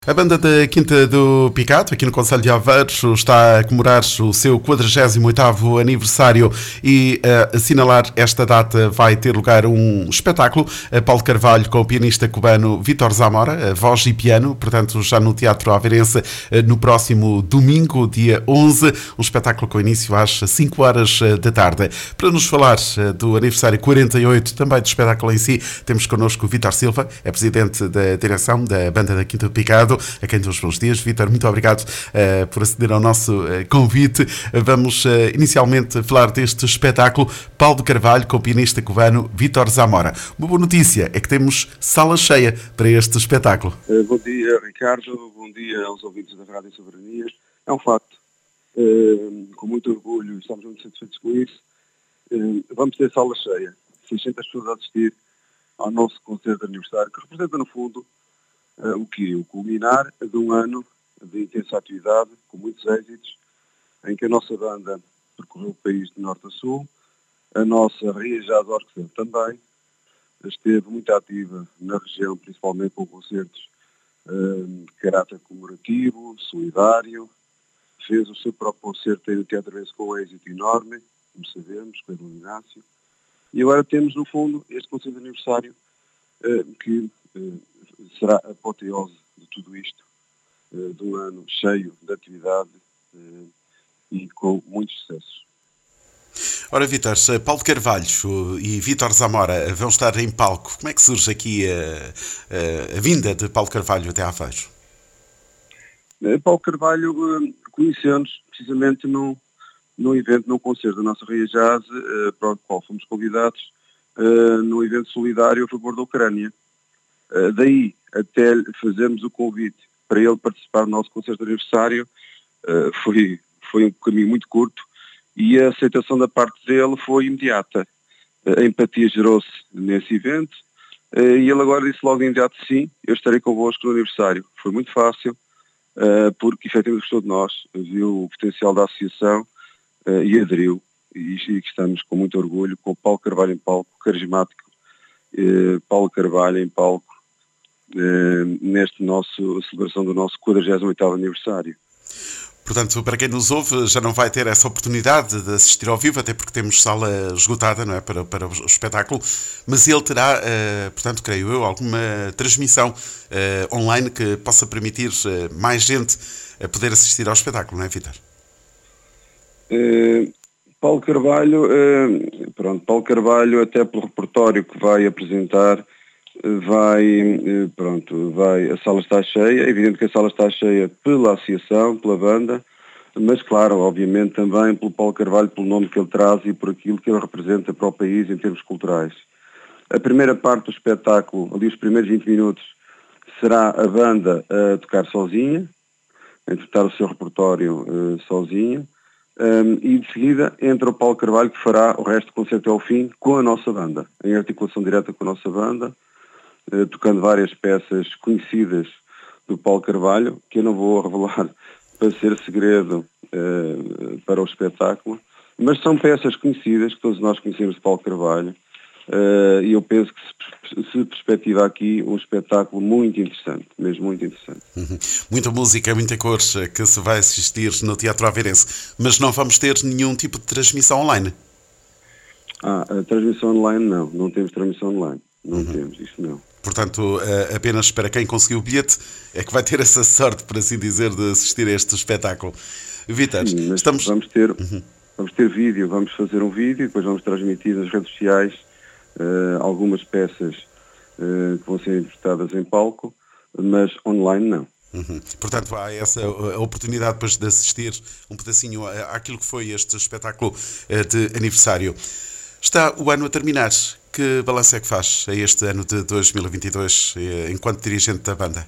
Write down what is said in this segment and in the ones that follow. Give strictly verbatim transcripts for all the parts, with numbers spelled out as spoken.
A banda da Quinta do Picado, aqui no concelho de Aveiro, está a comemorar o seu quadragésimo oitavo aniversário e a assinalar esta data vai ter lugar um espetáculo, a Paulo Carvalho com o pianista cubano Vítor Zamora, voz e piano, portanto já no Teatro Aveirense no próximo domingo, dia onze, um espetáculo com início às cinco horas da tarde. Para nos falar do aniversário quarenta e oito, também do espetáculo em si, temos connosco o Vítor Silva, é presidente da direção da banda da Quinta do Picado, a quem dou os bons dias. Vítor, muito obrigado uh, por aceder ao nosso uh, convite. Vamos uh, inicialmente falar deste espetáculo, Paulo Carvalho com o pianista cubano Vítor Zamora. Uma boa notícia é que temos sala cheia para este espetáculo. Uh, bom dia, Ricardo. Bom dia aos ouvintes da Rádio Soberania. É um facto. Uh, com muito orgulho, estamos muito satisfeitos com isso. Uh, vamos ter sala cheia. seiscentas pessoas a assistir ao nosso concerto de aniversário, que representa, no fundo, Uh, o que? O culminar de um ano de intensa atividade, com muitos êxitos, em que a nossa banda percorreu o país de norte a sul, a nossa Ria Jazz Orquestra também, esteve muito ativa na região, principalmente com concertos uh, de caráter comemorativo, solidário, fez o seu próprio concerto aí no Teatro Aveirense com um êxito enorme, como sabemos, com o Edmundo Inácio, e agora temos, no fundo, este concerto de aniversário uh, que uh, será a apoteose de tudo isto, de um ano cheio de atividade e com muitos sucessos. Ora, Vítor, Paulo Carvalho e Vítor Zamora vão estar em palco. Como é que surge aqui a, a, a vinda de Paulo Carvalho até Aveiro? Paulo Carvalho conheceu-nos precisamente num, num evento, num concerto da nossa Ria Jazz, para o qual fomos convidados, num evento solidário a favor da Ucrânia. Uh, daí até fazermos o convite para ele participar do nosso concerto de aniversário, uh, foi, foi um caminho muito curto e a aceitação da parte dele foi imediata. Uh, a empatia gerou-se nesse evento uh, e ele agora disse logo de imediato: sim, eu estarei convosco no aniversário. Foi muito fácil, uh, porque efetivamente gostou de nós, viu o potencial da associação uh, e aderiu. E, e estamos com muito orgulho com o Paulo Carvalho em palco, carismático, uh, Paulo Carvalho em palco, Uh, neste nosso, celebração do nosso quadragésimo oitavo aniversário. Portanto, para quem nos ouve, já não vai ter essa oportunidade de assistir ao vivo, até porque temos sala esgotada, não é, para, para o espetáculo, mas ele terá, uh, portanto, creio eu, alguma transmissão uh, online que possa permitir uh, mais gente a poder assistir ao espetáculo, não é, Vítor? Uh, Paulo Carvalho, uh, pronto, Paulo Carvalho, até pelo repertório que vai apresentar, vai, pronto, vai, a sala está cheia, é evidente que a sala está cheia pela associação, pela banda, mas claro, obviamente também pelo Paulo Carvalho, pelo nome que ele traz e por aquilo que ele representa para o país em termos culturais. A primeira parte do espetáculo, ali os primeiros vinte minutos, será a banda a tocar sozinha, a interpretar o seu repertório uh, sozinha, um, e de seguida entra o Paulo Carvalho, que fará o resto do concerto ao fim com a nossa banda, em articulação direta com a nossa banda, Uh, tocando várias peças conhecidas do Paulo Carvalho, que eu não vou revelar para ser segredo uh, para o espetáculo, mas são peças conhecidas, que todos nós conhecemos de Paulo Carvalho, uh, e eu penso que se, se perspectiva aqui um espetáculo muito interessante, mesmo muito interessante. Uhum. Muita música, muita cor que se vai assistir no Teatro Aveirense, mas não vamos ter nenhum tipo de transmissão online? Ah, a transmissão online não, não temos transmissão online, não uhum. temos, isto não. Portanto, apenas para quem conseguiu o bilhete é que vai ter essa sorte, por assim dizer, de assistir a este espetáculo. Vítor, estamos... vamos ter, uhum. vamos ter vídeo, vamos fazer um vídeo, depois vamos transmitir nas redes sociais uh, algumas peças uh, que vão ser interpretadas em palco, mas online não. Uhum. Portanto, há essa oportunidade depois de assistir um pedacinho àquilo que foi este espetáculo de aniversário. Está o ano a terminar. Que balanço é que faz a este ano de dois mil e vinte e dois, enquanto dirigente da banda?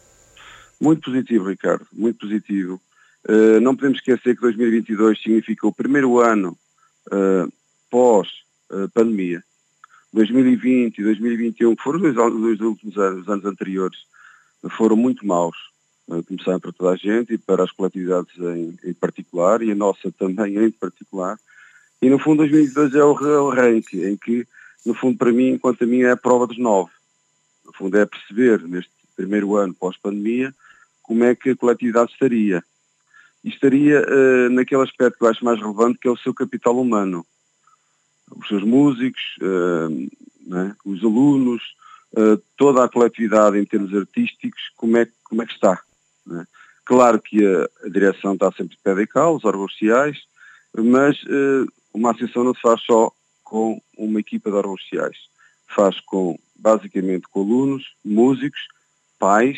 Muito positivo, Ricardo, muito positivo. Uh, não podemos esquecer que dois mil e vinte e dois significa o primeiro ano uh, pós-pandemia. Uh, dois mil e vinte e dois mil e vinte e um, que foram os dois, dois últimos anos, os anos anteriores, foram muito maus. Uh, começaram para toda a gente e para as coletividades em, em particular, e a nossa também em particular. E no fundo dois mil e vinte e dois é o arranque, em que no fundo, para mim, enquanto a mim, é a prova dos nove. No fundo, é perceber, neste primeiro ano pós-pandemia, como é que a coletividade estaria. E estaria uh, naquele aspecto que eu acho mais relevante, que é o seu capital humano. Os seus músicos, uh, né, os alunos, uh, toda a coletividade em termos artísticos, como é, como é que está. Né? Claro que a, a direção está sempre de pé de cal, os órgãos sociais, mas uh, uma associação não se faz só com uma equipa de órgãos sociais. Faz com, basicamente, com alunos, músicos, pais,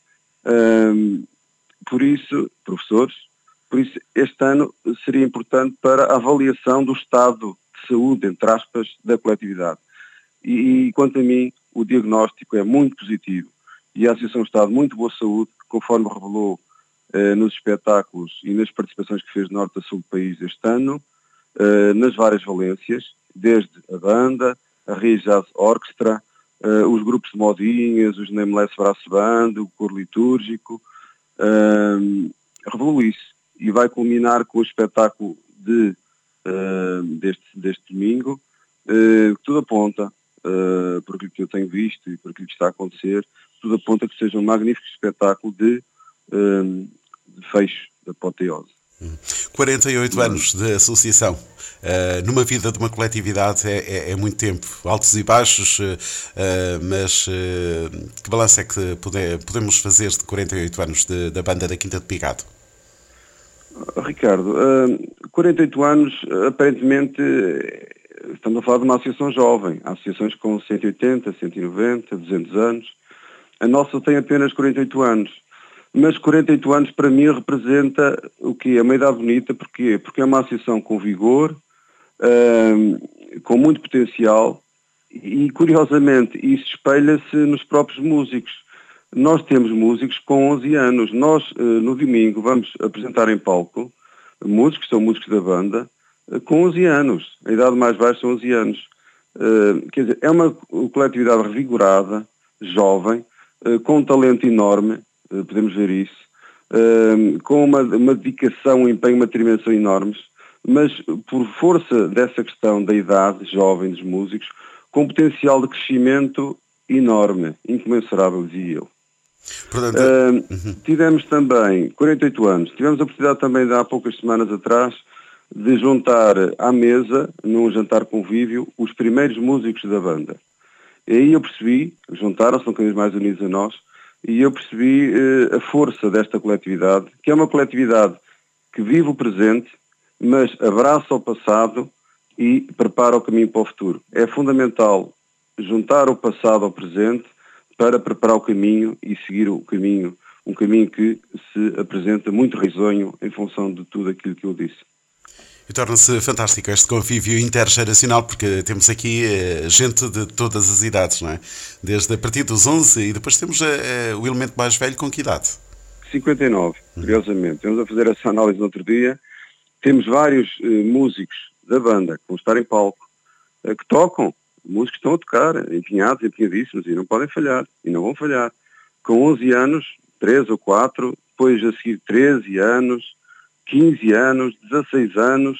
um, por isso, professores. Por isso, este ano seria importante para a avaliação do estado de saúde, entre aspas, da coletividade. E, e quanto a mim, o diagnóstico é muito positivo e a Associação está de muito boa saúde, conforme revelou eh, nos espetáculos e nas participações que fez de norte a sul do país este ano, eh, nas várias valências, desde a banda, a Ria Jazz Orchestra, eh, os grupos de modinhas, os Nameless Brass Band, o coro litúrgico, eh, revelou isso. E vai culminar com o espetáculo de, uh, deste, deste domingo, uh, que tudo aponta, uh, por aquilo que eu tenho visto e por aquilo que está a acontecer, tudo aponta que seja um magnífico espetáculo de, uh, de fecho da apoteose. quarenta e oito anos de associação. Uh, numa vida de uma coletividade é, é, é muito tempo, altos e baixos, uh, mas uh, que balanço é que pode, podemos fazer de quarenta e oito anos de, da banda da Quinta de Picado? Ricardo, uh, quarenta e oito anos, aparentemente, estamos a falar de uma associação jovem. Há associações com cento e oitenta, cento e noventa, duzentos anos. A nossa tem apenas quarenta e oito anos. Mas quarenta e oito anos, para mim, representa o quê? É uma idade bonita. Porquê? Porque é uma associação com vigor, uh, com muito potencial e, curiosamente, isso espelha-se nos próprios músicos. Nós temos músicos com onze anos. Nós, no domingo, vamos apresentar em palco músicos, são músicos da banda, com onze anos. A idade mais baixa são onze anos. Quer dizer, é uma coletividade revigorada, jovem, com um talento enorme, podemos ver isso, com uma, uma dedicação, um empenho, uma determinação enormes, mas por força dessa questão da idade jovem dos músicos, com potencial de crescimento enorme, incomensurável, dizia eu. Portanto, uh, uhum. Tivemos também, quarenta e oito anos, tivemos a oportunidade também de há poucas semanas atrás de juntar à mesa, num jantar convívio, os primeiros músicos da banda. E aí eu percebi, juntaram-se um bocadinho mais unidos a nós, e eu percebi uh, a força desta coletividade, que é uma coletividade que vive o presente, mas abraça o passado e prepara o caminho para o futuro. É fundamental juntar o passado ao presente para preparar o caminho e seguir o caminho, um caminho que se apresenta muito risonho em função de tudo aquilo que eu disse. E torna-se fantástico este convívio intergeracional, porque temos aqui eh, gente de todas as idades, não é? Desde a partir dos onze e depois temos eh, o elemento mais velho com que idade? cinquenta e nove, curiosamente. Estamos a fazer essa análise no outro dia. Temos vários eh, músicos da banda que vão estar em palco, eh, que tocam. Músicos estão a tocar, empenhados, empenhadíssimos, e não podem falhar, e não vão falhar. Com onze anos, treze ou quatro, depois a seguir treze anos, quinze anos, dezasseis anos,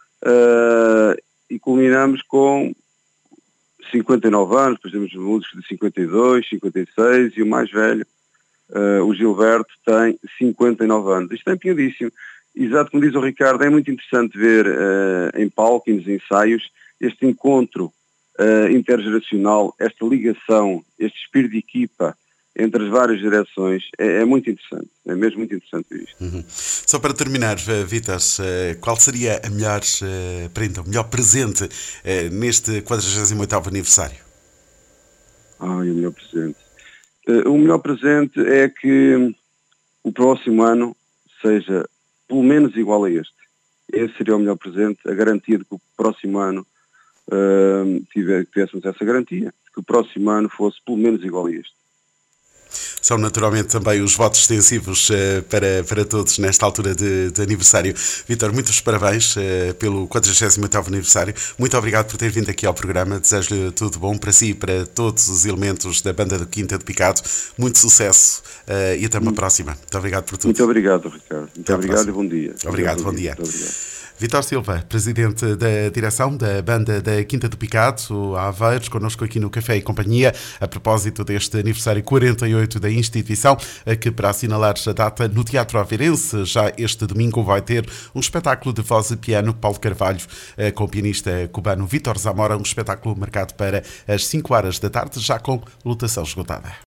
uh, e culminamos com cinquenta e nove anos, depois temos músicos de cinquenta e dois, cinquenta e seis, e o mais velho, uh, o Gilberto, tem cinquenta e nove anos. Isto é empenhadíssimo. Exato como diz o Ricardo, é muito interessante ver uh, em palco e nos ensaios este encontro Uh, intergeracional, esta ligação, este espírito de equipa entre as várias direções, é, é muito interessante, é mesmo muito interessante isto. Uhum. Só para terminar, Vítor, uh, qual seria a melhor uh, prenda, o melhor presente uh, neste quadragésimo oitavo aniversário? Ai, o melhor presente. Uh, o melhor presente é que o próximo ano seja pelo menos igual a este. Esse seria o melhor presente, a garantia de que o próximo ano Uh, tiver, tivéssemos essa garantia, que o próximo ano fosse pelo menos igual a este. São naturalmente também os votos extensivos uh, para, para todos nesta altura de, de aniversário. Vítor, muitos parabéns uh, pelo quadragésimo oitavo aniversário. Muito obrigado por ter vindo aqui ao programa. Desejo-lhe tudo bom para si e para todos os elementos da banda do Quinta de Picado. Muito sucesso uh, e até uma próxima. Muito obrigado por tudo. Muito obrigado, Ricardo. Muito até obrigado e bom dia. Obrigado, bom, bom dia. dia. Muito obrigado. Vitor Silva, presidente da direção da banda da Quinta do Picado, Aveiros, connosco aqui no Café e Companhia, a propósito deste aniversário quarenta e oito da instituição, que para assinalar a data no Teatro Aveirense, já este domingo vai ter um espetáculo de voz e piano, Paulo Carvalho, com o pianista cubano Vítor Zamora, um espetáculo marcado para as cinco horas da tarde, já com lotação esgotada.